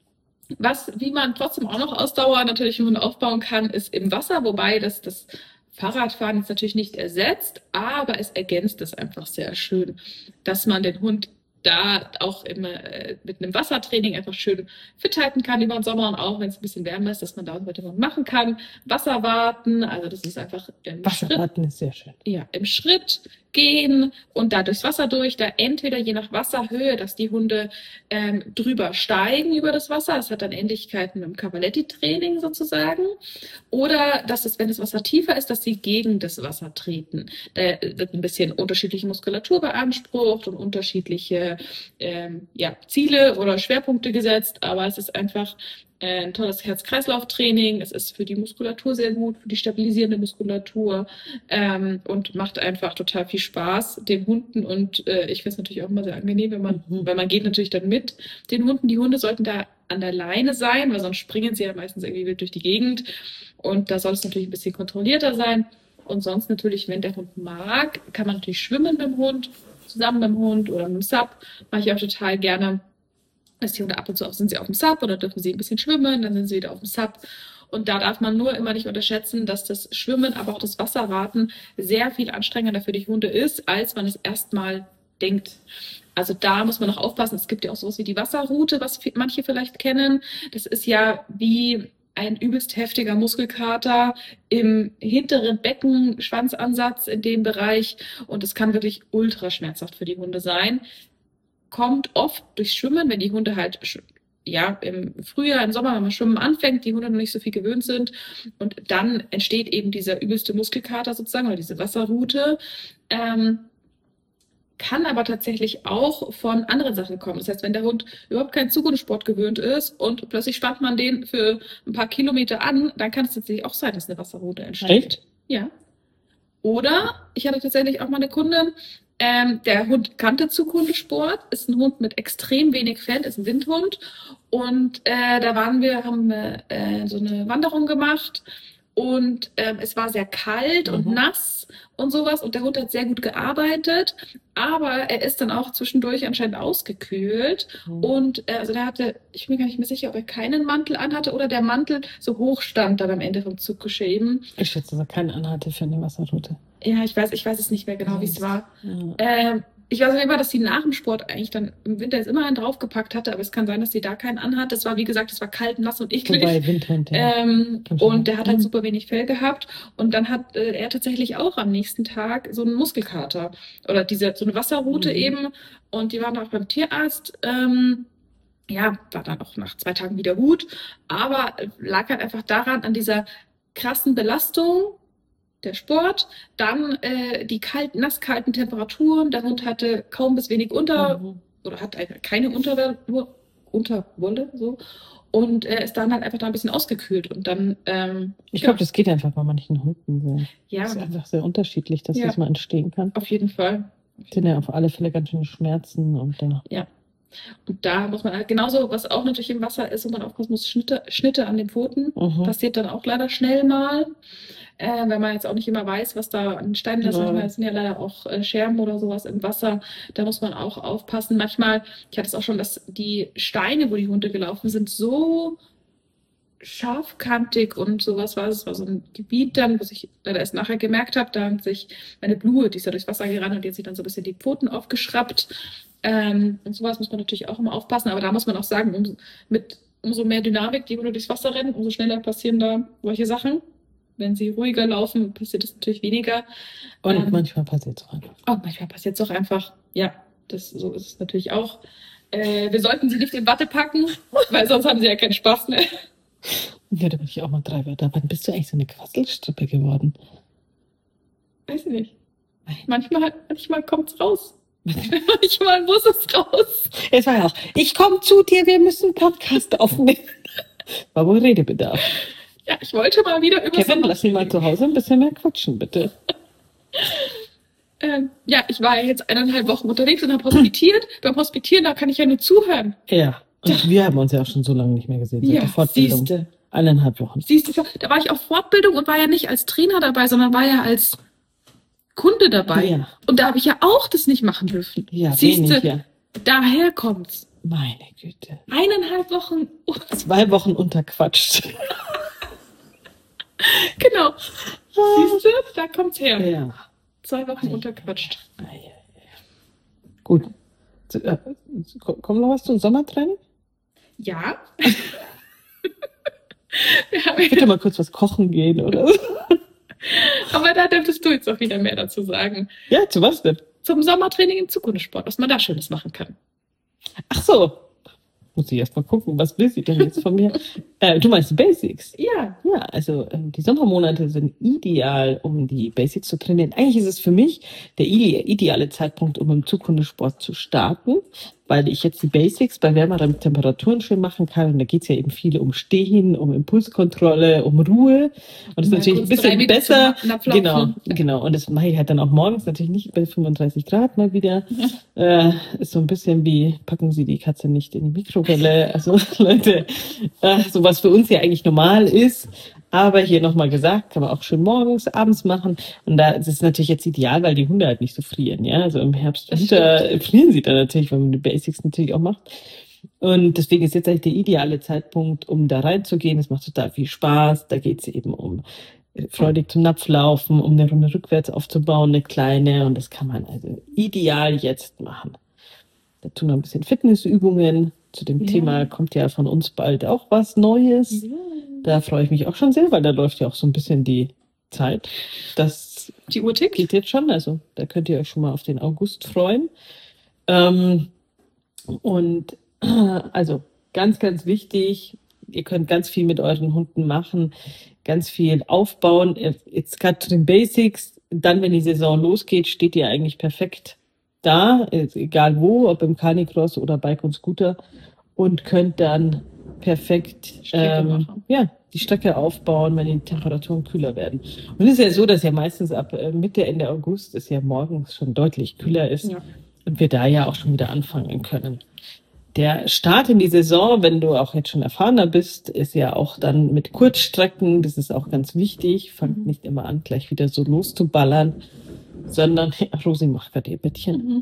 was, wie man trotzdem auch noch Ausdauer natürlich im Hund aufbauen kann, ist im Wasser, wobei das, das Fahrradfahren ist natürlich nicht ersetzt, aber es ergänzt es einfach sehr schön, dass man den Hund da auch immer äh, mit einem Wassertraining einfach schön fit halten kann über den Sommer und auch wenn es ein bisschen wärmer ist, dass man da auch weiter machen kann. Wasser warten, also das ist einfach im Wasser warten ist sehr schön. Ja, im Schritt gehen und da durchs Wasser durch, da entweder je nach Wasserhöhe, dass die Hunde ähm, drüber steigen über das Wasser, das hat dann Ähnlichkeiten mit dem Cavaletti-Training sozusagen, oder dass es, wenn das Wasser tiefer ist, dass sie gegen das Wasser treten. Da wird ein bisschen unterschiedliche Muskulatur beansprucht und unterschiedliche ähm, ja, Ziele oder Schwerpunkte gesetzt, aber es ist einfach ein tolles Herz-Kreislauf-Training. Es ist für die Muskulatur sehr gut, für die stabilisierende Muskulatur ähm, und macht einfach total viel Spaß den Hunden. Und äh, ich finde es natürlich auch immer sehr angenehm, wenn man, mhm. weil man geht natürlich dann mit den Hunden. Die Hunde sollten da an der Leine sein, weil sonst springen sie ja meistens irgendwie wild durch die Gegend. Und da soll es natürlich ein bisschen kontrollierter sein. Und sonst natürlich, wenn der Hund mag, kann man natürlich schwimmen mit dem Hund, zusammen mit dem Hund oder mit dem Sub. Mache ich auch total gerne. Dass die Hunde ab und zu auch sind sie auf dem Sub oder dürfen sie ein bisschen schwimmen, dann sind sie wieder auf dem Sub. Und da darf man nur immer nicht unterschätzen, dass das Schwimmen, aber auch das Wasserwarten sehr viel anstrengender für die Hunde ist, als man es erstmal denkt. Also da muss man noch aufpassen. Es gibt ja auch sowas wie die Wasserrute, was manche vielleicht kennen. Das ist ja wie ein übelst heftiger Muskelkater im hinteren Becken-Schwanzansatz in dem Bereich. Und es kann wirklich ultra schmerzhaft für die Hunde sein. Kommt oft durch Schwimmen, wenn die Hunde halt ja im Frühjahr, im Sommer, wenn man Schwimmen anfängt, die Hunde noch nicht so viel gewöhnt sind und dann entsteht eben dieser übelste Muskelkater sozusagen oder diese Wasserrute. Ähm, kann aber tatsächlich auch von anderen Sachen kommen. Das heißt, wenn der Hund überhaupt keinen Zugunsport gewöhnt ist und plötzlich spannt man den für ein paar Kilometer an, dann kann es tatsächlich auch sein, dass eine Wasserrute entsteht. Echt? Ja. Oder ich hatte tatsächlich auch mal eine Kundin, Ähm, der Hund kannte Zughundesport, ist ein Hund mit extrem wenig Fell, ist ein Windhund. Und äh, da waren wir, haben wir äh, so eine Wanderung gemacht und äh, es war sehr kalt mhm. und nass und sowas und der Hund hat sehr gut gearbeitet, aber er ist dann auch zwischendurch anscheinend ausgekühlt mhm. und äh, also der hatte, ich bin mir gar nicht mehr sicher, ob er keinen Mantel anhatte oder der Mantel so hoch stand dann am Ende vom Zuggeschehen. Ich schätze, dass er keinen anhatte für eine Wasserrute. Ja, ich weiß, ich weiß es nicht mehr genau, wie es war. Ja. Ähm, ich weiß immer, dass sie nach dem Sport eigentlich dann im Winter jetzt immer einen draufgepackt hatte, aber es kann sein, dass sie da keinen anhat. Das war, wie gesagt, es war kalt, nass und eklig. Wobei Windhund, ja. Ähm, und der hat halt super wenig Fell gehabt. Und dann hat äh, er tatsächlich auch am nächsten Tag so einen Muskelkater oder diese so eine Wasserrute mhm. eben. Und die waren auch beim Tierarzt. Ähm, ja, war dann auch nach zwei Tagen wieder gut. Aber lag halt einfach daran, an dieser krassen Belastung, der Sport, dann äh, die kalt, nasskalten Temperaturen. Der Hund hatte kaum bis wenig Unter- mhm. oder hat keine Unterwolle, nur Unterwolle so und äh, ist dann halt einfach da ein bisschen ausgekühlt und dann. Ähm, ich ja. glaube, das geht einfach bei manchen Hunden so. Ja. Das ist einfach sehr unterschiedlich, dass ja. das mal entstehen kann. Auf jeden Fall. Das sind ja auf alle Fälle ganz schöne Schmerzen und ja. Ja. Und da muss man halt genauso, was auch natürlich im Wasser ist, wo man aufpassen muss, Schnitte, Schnitte an den Pfoten. Mhm. Passiert dann auch leider schnell mal. Äh, wenn man jetzt auch nicht immer weiß, was da an Steinen ist. Ja. Manchmal sind ja leider auch äh, Scherben oder sowas im Wasser. Da muss man auch aufpassen. Manchmal, ich hatte es auch schon, dass die Steine, wo die Hunde gelaufen sind, so scharfkantig und sowas war. Es war so ein Gebiet dann, was ich leider erst nachher gemerkt habe, da hat sich meine Blue, die ist ja durchs Wasser gerannt und die hat sich dann so ein bisschen die Pfoten aufgeschraubt. Ähm, und sowas muss man natürlich auch immer aufpassen. Aber da muss man auch sagen, um, mit umso mehr Dynamik die Hunde durchs Wasser rennen, umso schneller passieren da solche Sachen. Wenn sie ruhiger laufen, passiert es natürlich weniger. Und ähm, manchmal passiert es auch einfach. Und manchmal passiert es auch einfach. Ja, das, so ist es natürlich auch. Äh, wir sollten sie nicht in Watte packen, weil sonst haben sie ja keinen Spaß mehr. Ja, da bin ich auch mal drei Wörter. Wann bist du eigentlich so eine Quasselstrippe geworden? Weiß ich nicht. Manchmal, manchmal kommt es raus. Manchmal muss es raus. Es war ja auch, ich komme zu dir, wir müssen einen Podcast aufnehmen. War wohl Redebedarf. Ja, ich wollte mal wieder über Kevin, lass mich mal zu Hause ein bisschen mehr quatschen, bitte. ähm, ja, ich war ja jetzt eineinhalb Wochen unterwegs und habe hospitiert. Beim Hospitieren, da kann ich ja nur zuhören. Ja, und wir haben uns ja auch schon so lange nicht mehr gesehen. Ja, siehste. Eineinhalb Wochen. Siehste, da war ich auf Fortbildung und war ja nicht als Trainer dabei, sondern war ja als Kunde dabei. Ja. Und da habe ich ja auch das nicht machen dürfen. Ja, siehste, wenig, ja. Daher kommt's. Meine Güte. Eineinhalb Wochen. Zwei Wochen unterquatscht. Genau. Siehst du, da kommt's her. Ja. Zwei Wochen unterquatscht. Gut. Äh, Kommt noch was zum Sommertraining? Ja. Ich würde mal kurz was kochen gehen oder so. Aber da dürftest du jetzt auch wieder mehr dazu sagen. Ja, zu was denn? Zum Sommertraining im Zukunftssport, was man da Schönes machen kann. Ach so. Muss ich erst mal gucken, was will sie denn jetzt von mir? äh, du meinst die Basics? Ja. Ja, also ähm, die Sommermonate sind ideal, um die Basics zu trainieren. Eigentlich ist es für mich der ide ideale Zeitpunkt, um im Zukunftssport zu starten, weil ich jetzt die Basics bei wärmeren Temperaturen schön machen kann. Und da geht es ja eben viel um Stehen, um Impulskontrolle, um Ruhe. Und das ist natürlich ein bisschen besser. Genau, genau. Und das mache ich halt dann auch morgens natürlich nicht bei fünfunddreißig Grad mal wieder. Ja. Äh, ist so ein bisschen wie, packen Sie die Katze nicht in die Mikrowelle. Also Leute, äh, so was für uns ja eigentlich normal ist. Aber hier nochmal gesagt, kann man auch schön morgens, abends machen. Und da ist es natürlich jetzt ideal, weil die Hunde halt nicht so frieren. Ja, also im Herbst, Winter frieren sie dann natürlich, wenn man die Basics natürlich auch macht. Und deswegen ist jetzt eigentlich der ideale Zeitpunkt, um da reinzugehen. Es macht total viel Spaß. Da geht es eben um freudig zum Napflaufen, um eine Runde rückwärts aufzubauen, eine kleine. Und das kann man also ideal jetzt machen. Dazu noch ein bisschen Fitnessübungen. Zu dem ja. Thema kommt ja von uns bald auch was Neues. Ja. Da freue ich mich auch schon sehr, weil da läuft ja auch so ein bisschen die Zeit. Das die Uhr tickt. Geht jetzt schon, also da könnt ihr euch schon mal auf den August freuen. Ähm, und also ganz, ganz wichtig, ihr könnt ganz viel mit euren Hunden machen, ganz viel aufbauen. Jetzt gerade zu den Basics. Dann, wenn die Saison losgeht, steht ihr eigentlich perfekt da, egal wo, ob im Canicross oder Bike und Scooter, und könnt dann perfekt ähm, ja, die Strecke aufbauen, wenn die Temperaturen kühler werden. Und es ist ja so, dass ja meistens ab Mitte, Ende August es ja morgens schon deutlich kühler ist, ja. Und wir da ja auch schon wieder anfangen können. Der Start in die Saison, wenn du auch jetzt schon erfahrener bist, ist ja auch dann mit Kurzstrecken. Das ist auch ganz wichtig. Fangt mhm. nicht immer an, gleich wieder so loszuballern, sondern, ja, Rosi macht gerade ihr Bettchen, mhm.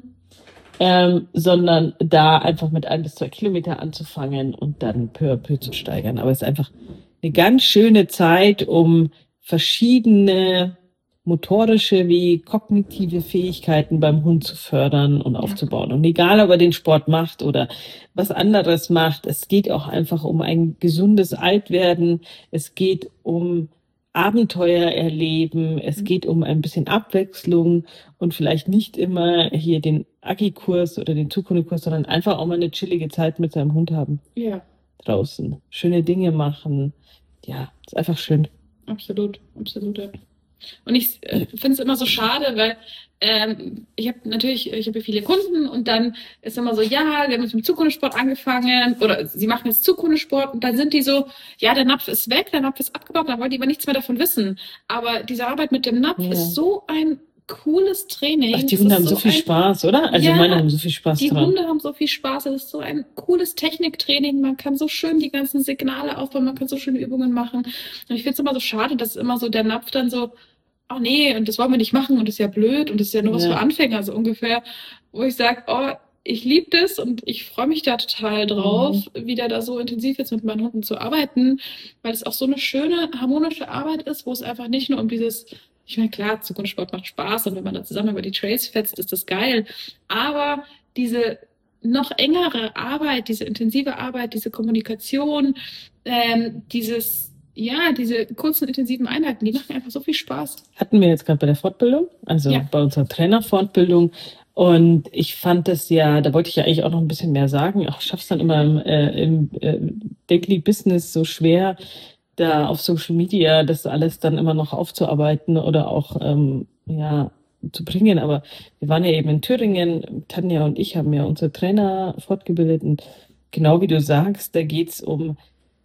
ähm, sondern da einfach mit ein bis zwei Kilometer anzufangen und dann peu à peu zu steigern. Aber es ist einfach eine ganz schöne Zeit, um verschiedene motorische wie kognitive Fähigkeiten beim Hund zu fördern und aufzubauen. Und egal, ob er den Sport macht oder was anderes macht, es geht auch einfach um ein gesundes Altwerden. Es geht um Abenteuer erleben. Es geht um ein bisschen Abwechslung und vielleicht nicht immer hier den Agi-Kurs oder den Zukunftskurs, sondern einfach auch mal eine chillige Zeit mit seinem Hund haben. Ja. Draußen. Schöne Dinge machen. Ja, ist einfach schön. Absolut, absolut. Ja. Und ich äh, finde es immer so schade, weil ähm, ich habe natürlich, ich habe viele Kunden und dann ist immer so, ja, wir haben mit dem Zukunftssport angefangen oder sie machen jetzt Zukunftssport und dann sind die so, ja, der Napf ist weg, der Napf ist abgebaut, dann wollen die aber nichts mehr davon wissen. Aber diese Arbeit mit dem Napf ja. ist so ein cooles Training. Ach, die Hunde haben so, so viel ein, Spaß, oder? Also ja, meine haben so viel Spaß die dran. Hunde haben so viel Spaß. Es ist so ein cooles Techniktraining. Man kann so schön die ganzen Signale aufbauen, man kann so schöne Übungen machen. Und ich finde es immer so schade, dass immer so der Napf dann so, oh nee, und das wollen wir nicht machen und das ist ja blöd und das ist ja nur was ja. für Anfänger, so ungefähr, wo ich sage, oh, ich liebe das und ich freue mich da total drauf, mhm. wieder da so intensiv jetzt mit meinen Hunden zu arbeiten, weil es auch so eine schöne, harmonische Arbeit ist, wo es einfach nicht nur um dieses, ich meine, klar, Zukunftssport macht Spaß und wenn man da zusammen über die Trails fetzt, ist das geil, aber diese noch engere Arbeit, diese intensive Arbeit, diese Kommunikation, ähm, dieses Ja, diese kurzen, intensiven Einheiten, die machen einfach so viel Spaß. Hatten wir jetzt gerade bei der Fortbildung, also ja. bei unserer Trainerfortbildung. Und ich fand das ja, da wollte ich ja eigentlich auch noch ein bisschen mehr sagen. Ich schaffe es dann immer im, äh, im äh, Daily Business so schwer, da auf Social Media das alles dann immer noch aufzuarbeiten oder auch ähm, ja zu bringen. Aber wir waren ja eben in Thüringen, Tanja und ich haben ja unsere Trainer fortgebildet. Und genau wie du sagst, da geht's um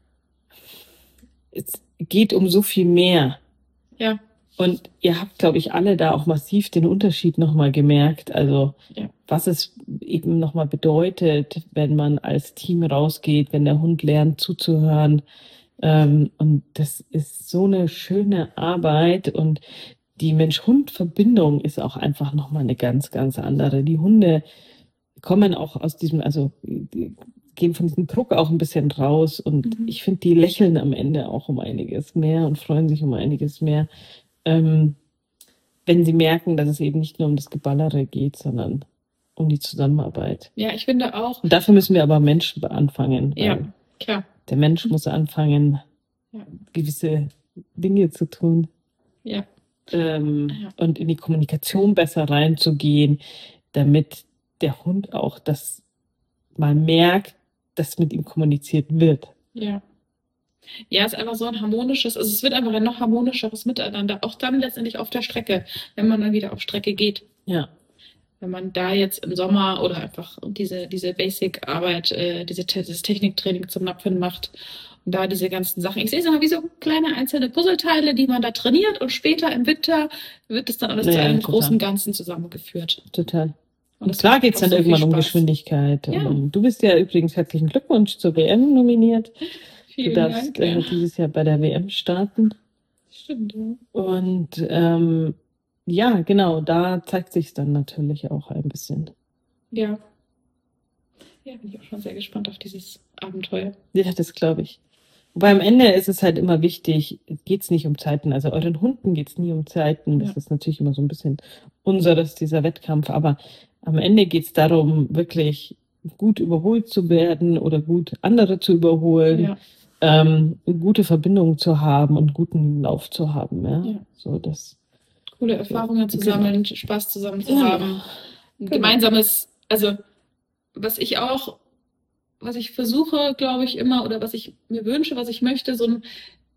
es geht um so viel mehr. Ja. Und ihr habt, glaube ich, alle da auch massiv den Unterschied nochmal gemerkt. Also ja. was es eben nochmal bedeutet, wenn man als Team rausgeht, wenn der Hund lernt zuzuhören. Ähm, und das ist so eine schöne Arbeit. Und die Mensch-Hund-Verbindung ist auch einfach nochmal eine ganz, ganz andere. Die Hunde kommen auch aus diesem, also gehen von diesem Druck auch ein bisschen raus. Und Mhm. ich finde, die lächeln am Ende auch um einiges mehr und freuen sich um einiges mehr, ähm, wenn sie merken, dass es eben nicht nur um das Geballere geht, sondern um die Zusammenarbeit. Ja, ich finde auch, Und dafür müssen wir aber Menschen anfangen, weil ja, klar. der Mensch muss anfangen, Ja. gewisse Dinge zu tun. Ja. Ähm, Ja. Und in die Kommunikation besser reinzugehen, damit der Hund auch das mal merkt, dass mit ihm kommuniziert wird. Ja. Ja, es ist einfach so ein harmonisches, also es wird einfach ein noch harmonischeres Miteinander, auch dann letztendlich auf der Strecke, wenn man dann wieder auf Strecke geht. Ja. Wenn man da jetzt im Sommer oder einfach diese, diese Basic-Arbeit, äh, diese, dieses Techniktraining zum Napfen macht und da diese ganzen Sachen. Ich sehe es immer wie so kleine einzelne Puzzleteile, die man da trainiert und später im Winter wird es dann alles Ja, zu einem total. großen Ganzen zusammengeführt. Total. Und Und das klar macht geht es auch dann so viel irgendwann um Spaß. Geschwindigkeit. Ja. Und du bist ja übrigens, herzlichen Glückwunsch, zur W M nominiert. Du Vielen darfst Dank. äh, Ja. dieses Jahr bei der W M starten. Stimmt, ja. Und ähm, ja, genau, da zeigt sich dann natürlich auch ein bisschen. Ja. Ja, bin ich auch schon sehr gespannt auf dieses Abenteuer. Ja, das glaube ich. Wobei am Ende ist es halt immer wichtig, geht es nicht um Zeiten. Also euren Hunden geht es nie um Zeiten. Das Ja. ist natürlich immer so ein bisschen unseres, dieser Wettkampf. Aber am Ende geht es darum, wirklich gut überholt zu werden oder gut andere zu überholen, Ja. ähm, eine gute Verbindung zu haben und guten Lauf zu haben. Ja? Ja. So, das, Coole Erfahrungen zu Genau. sammeln, Spaß zusammen zu Ja. haben. Ein Genau. gemeinsames, also was ich auch, was ich versuche, glaube ich, immer, oder was ich mir wünsche, was ich möchte, so eine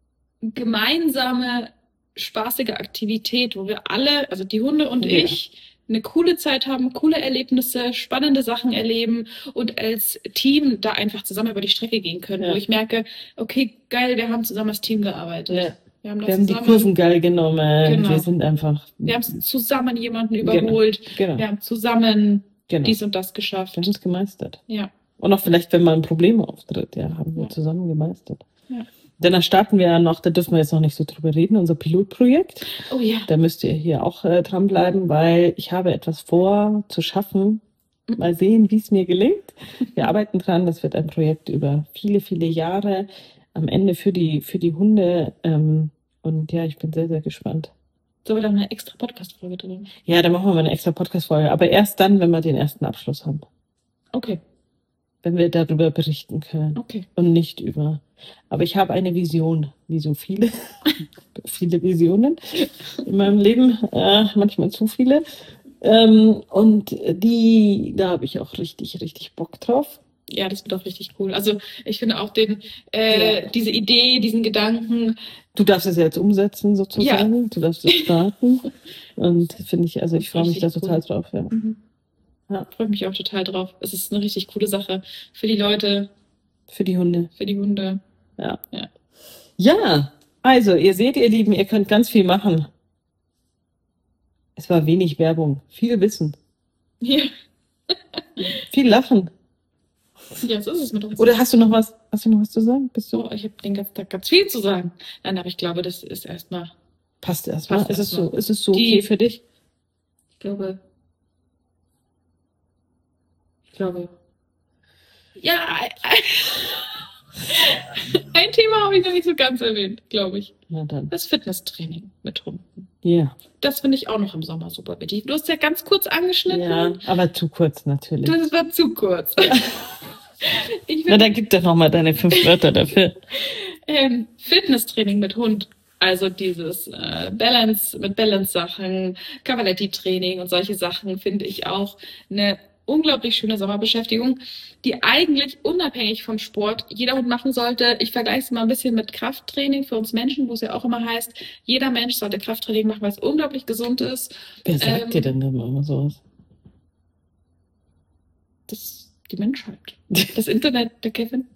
gemeinsame, spaßige Aktivität, wo wir alle, also die Hunde und Ja. ich, eine coole Zeit haben, coole Erlebnisse, spannende Sachen erleben und als Team da einfach zusammen über die Strecke gehen können, Ja. wo ich merke, okay, geil, wir haben zusammen als Team gearbeitet. Ja. Wir haben, da Wir haben die zusammen, Kurven geil genommen. Genau. Wir sind einfach. wir haben zusammen jemanden Genau. überholt, Genau. wir haben zusammen Genau. dies und das geschafft. Wir haben es gemeistert. Ja. Und auch vielleicht, wenn mal ein Problem auftritt, ja, haben wir Ja. zusammen gemeistert. Ja. Denn da starten wir ja noch, da dürfen wir jetzt noch nicht so drüber reden, unser Pilotprojekt. Oh ja. Da müsst ihr hier auch äh, dranbleiben, weil ich habe etwas vor zu schaffen. Mhm. Mal sehen, wie es mir gelingt. Wir arbeiten dran. Das wird ein Projekt über viele, viele Jahre. Am Ende für die, für die Hunde. Ähm, und ja, ich bin sehr, sehr gespannt. Sollen wir da eine extra Podcast-Folge drin? Ja, da machen wir mal eine extra Podcast-Folge. Aber erst dann, wenn wir den ersten Abschluss haben. Okay, Wenn wir darüber berichten können. okay. Und nicht über. Aber ich habe eine Vision, wie so viele, viele Visionen in meinem Leben, äh, manchmal zu viele. Ähm, und die, da habe ich auch richtig, richtig Bock drauf. Ja, das wird auch richtig cool. Also ich finde auch den, äh, Ja. diese Idee, diesen Gedanken, Du darfst es jetzt umsetzen, sozusagen. Du darfst es starten. Und finde ich, also ich freue mich da Richtig total cool. drauf. Ja. mhm. Ja. freue mich auch total drauf. Es ist eine richtig coole Sache für die Leute, Für die Hunde. für die Hunde. Ja. Ja. Ja, also ihr seht, ihr Lieben, ihr könnt ganz viel machen. Es war wenig Werbung, viel Wissen, Ja, viel Lachen. ja, so ist es mit uns. Oder hast du noch was, hast du noch was zu sagen? Bist du? So, ich habe den ganzen Tag ganz viel zu sagen. Nein, aber ich glaube, das ist erstmal, Passt erstmal. Passt Ist es erstmal. so, ist es so Die- okay für dich? ich glaube, ich glaube, ja, ein Thema habe ich noch nicht so ganz erwähnt, glaube ich. Na dann. Das Fitnesstraining mit Hunden. Ja. Das finde ich auch noch im Sommer super wichtig. Du hast ja ganz kurz angeschnitten. Ja, aber zu kurz natürlich. Das war zu kurz. Ich Na, find, dann gib doch noch mal deine fünf Wörter dafür. ähm, Fitnesstraining mit Hund, also dieses äh, Balance mit Balance-Sachen, Cavaletti-Training und solche Sachen finde ich auch eine unglaublich schöne Sommerbeschäftigung, die eigentlich unabhängig vom Sport jeder Hund machen sollte. Ich vergleiche es mal ein bisschen mit Krafttraining für uns Menschen, wo es ja auch immer heißt, jeder Mensch sollte Krafttraining machen, weil es unglaublich gesund ist. Wer sagt Ähm, dir denn dann immer sowas? Das die Menschheit. Das Internet, der Kevin.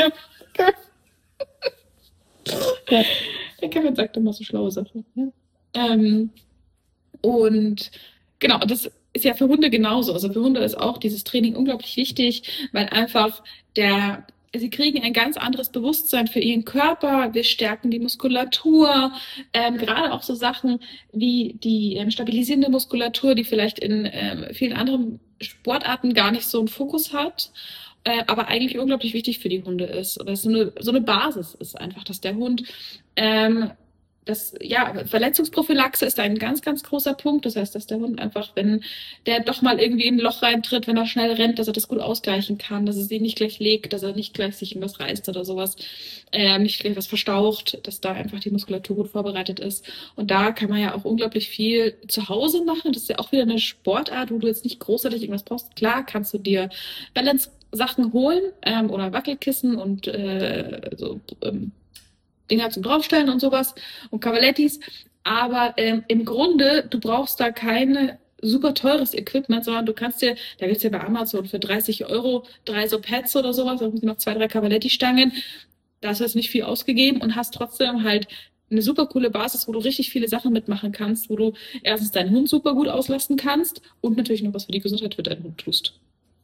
Ja. Der Kevin sagt immer so schlaue Sachen. Ja. Ähm, und genau, das ist ja für Hunde genauso. Also für Hunde ist auch dieses Training unglaublich wichtig, weil einfach der, sie kriegen ein ganz anderes Bewusstsein für ihren Körper. Wir stärken die Muskulatur. Ähm, gerade auch so Sachen wie die ähm, stabilisierende Muskulatur, die vielleicht in ähm, vielen anderen Sportarten gar nicht so einen Fokus hat. äh, aber eigentlich unglaublich wichtig für die Hunde ist. Oder so eine, so eine Basis ist einfach, dass der Hund ähm, das, ja, Verletzungsprophylaxe ist ein ganz, ganz großer Punkt. Das heißt, dass der Hund einfach, wenn der doch mal irgendwie in ein Loch reintritt, wenn er schnell rennt, dass er das gut ausgleichen kann, dass er sich nicht gleich legt, dass er nicht gleich sich irgendwas reißt oder sowas, äh, nicht gleich was verstaucht, dass da einfach die Muskulatur gut vorbereitet ist. Und da kann man ja auch unglaublich viel zu Hause machen. Das ist ja auch wieder eine Sportart, wo du jetzt nicht großartig irgendwas brauchst. Klar kannst du dir Balance-Sachen holen ähm, oder Wackelkissen und äh, so ähm, Dinger zum Draufstellen und sowas und Cavalettis. Aber ähm, im Grunde, du brauchst da keine super teures Equipment, sondern du kannst dir, da gibt's ja bei Amazon für dreißig Euro drei so Pads oder sowas, da haben sie noch zwei, drei Cavaletti-Stangen. Da hast du jetzt nicht viel ausgegeben und hast trotzdem halt eine super coole Basis, wo du richtig viele Sachen mitmachen kannst, wo du erstens deinen Hund super gut auslasten kannst und natürlich noch was für die Gesundheit für deinen Hund tust.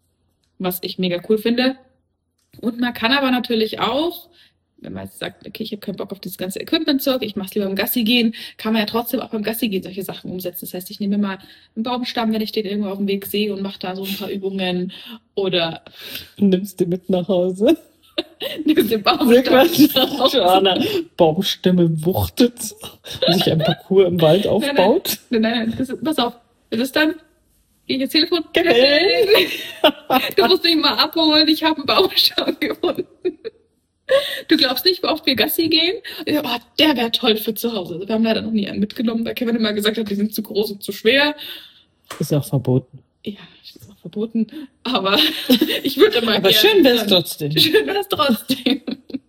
Was ich mega cool finde. Und man kann aber natürlich auch, wenn man jetzt sagt, okay, ich habe keinen Bock auf das ganze Equipment-Zeug, ich mache es lieber beim Gassi gehen, kann man ja trotzdem auch beim Gassi gehen solche Sachen umsetzen. Das heißt, ich nehme mal einen Baumstamm, wenn ich den irgendwo auf dem Weg sehe und mache da so ein paar Übungen oder nimmst du mit nach Hause. nimmst den Baumstamm Joanna Baumstämme wuchtet und sich ein Parcours im Wald aufbaut. Nein, nein, nein, das ist, pass auf, das ist dann, gehe ich ins Telefon, Geil. Du musst mich mal abholen, ich habe einen Baumstamm gefunden. Du glaubst nicht, wie oft wir Gassi gehen? Ja, oh, der wäre toll für zu Hause. Wir haben leider noch nie einen mitgenommen, weil Kevin immer gesagt hat, die sind zu groß und zu schwer. Ist ja auch verboten. Ja, ist auch verboten. Aber ich würde immer Aber gerne. schön wäre es trotzdem. Schön wäre es trotzdem.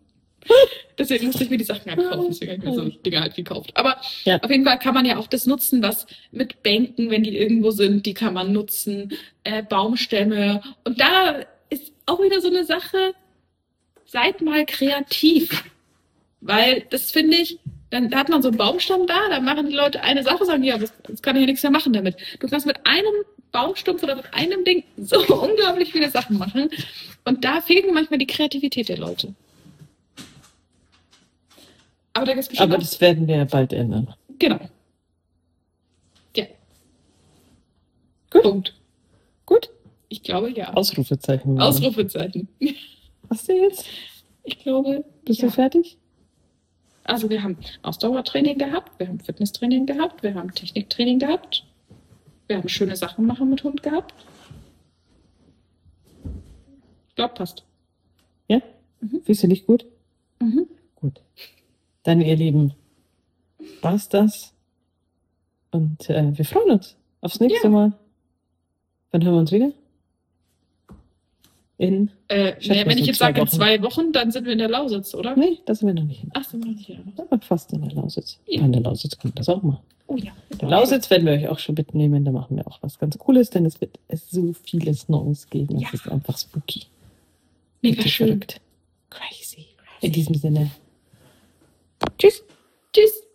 Deswegen musste ich mir die Sachen halt kaufen. Deswegen habe ich mir so Dinge halt gekauft. Aber Ja. auf jeden Fall kann man ja auch das nutzen, was mit Bänken, wenn die irgendwo sind, die kann man nutzen. Äh, Baumstämme. Und da ist auch wieder so eine Sache, seid mal kreativ. Weil das finde ich, dann da hat man so einen Baumstamm da, dann machen die Leute eine Sache, sagen, ja, das, das kann ich ja nichts mehr machen damit. Du kannst mit einem Baumstumpf oder mit einem Ding so unglaublich viele Sachen machen. Und da fehlt mir manchmal die Kreativität der Leute. Aber da gibt's bestimmt Aber auch- das werden wir ja bald ändern. Genau. Ja. Gut. Punkt. Gut. Ich glaube, ja. Ausrufezeichen. Ausrufezeichen. Was du jetzt? Ich glaube, Bist ja. du fertig? Also wir haben Ausdauertraining gehabt, wir haben Fitnesstraining gehabt, wir haben Techniktraining gehabt, wir haben schöne Sachen machen mit Hund gehabt. Ich glaube, passt. Ja? Mhm. Fühlst du dich gut? Mhm. Gut. Dann, ihr Lieben, war's das. Und äh, wir freuen uns aufs nächste Ja. Mal. Wann hören wir uns wieder? In. Äh, Schätze nee, mal wenn so ich jetzt zwei sage in Wochen. zwei Wochen, dann sind wir in der Lausitz, oder? Nee, da sind wir noch nicht hin. Ach, sind wir nicht hier. Aber fast in der Lausitz. Ja. In der Lausitz können wir das auch machen. Oh ja. In der Lausitz werden wir euch auch schon mitnehmen. Da machen wir auch was ganz Cooles, denn es wird so vieles Neues geben. Ja. Es ist einfach spooky. Mega Richtig schön. verrückt. Crazy. In diesem Sinne. Tschüss. Tschüss.